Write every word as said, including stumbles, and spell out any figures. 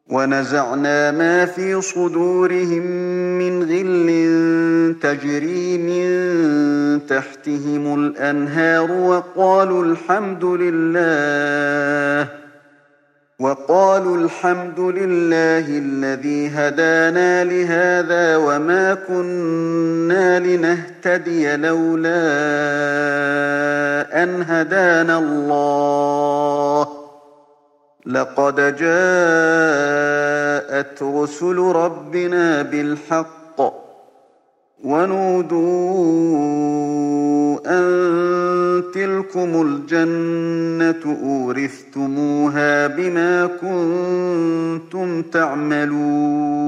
وَنَزَعْنَا مَا فِي صُدُورِهِم مِّنْ غِلٍّ تَجْرِي مِن تَحْتِهِمُ الْأَنْهَارُ وَقَالُوا الْحَمْدُ لِلَّهِ وَقَالُوا الْحَمْدُ لِلَّهِ الَّذِي هَدَانَا لِهَٰذَا وَمَا كُنَّا لِنَهْتَدِيَ لَوْلَا أَنْ هَدَانَا اللَّهُ ۖ لَقَدْ جَاءَتْ رُسُلُ رَبِّنَا بِالْحَقِّ ۖ وَنُودُوا أَن تِلْكُمُ الْجَنَّةُ أُورِثْتُمُوهَا بِمَا كُنتُمْ تَعْمَلُونَ